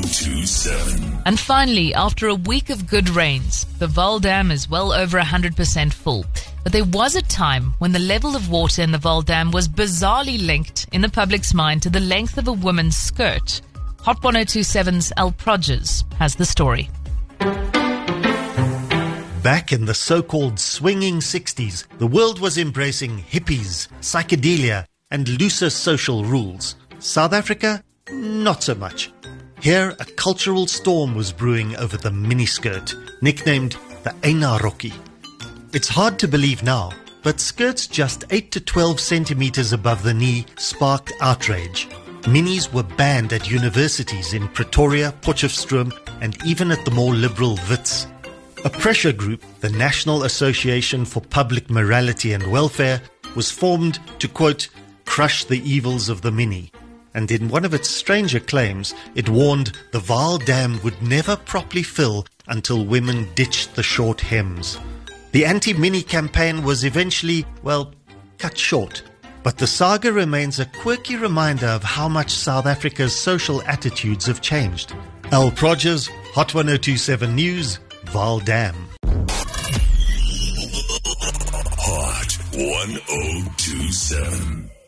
1027. And finally, after a week of good rains, the Vaal Dam is well over 100% full. But there was a time when the level of water in the Vaal Dam was bizarrely linked in the public's mind to the length of a woman's skirt. Hot 1027's Al Proges has the story. Back in the so-called swinging 60s, the world was embracing hippies, psychedelia, and looser social rules. South Africa, not so much. Here, a cultural storm was brewing over the miniskirt, nicknamed the Einaroki. It's hard to believe now, but skirts just 8 to 12 centimeters above the knee sparked outrage. Minis were banned at universities in Pretoria, Potchefstroom, and even at the more liberal Wits. A pressure group, the National Association for Public Morality and Welfare, was formed to, quote, crush the evils of the mini. And in one of its stranger claims, it warned the Vaal Dam would never properly fill until women ditched the short hems. The anti-mini campaign was eventually, well, cut short. But the saga remains a quirky reminder of how much South Africa's social attitudes have changed. Al Proges, Hot 1027 News, Vaal Dam. Hot 1027.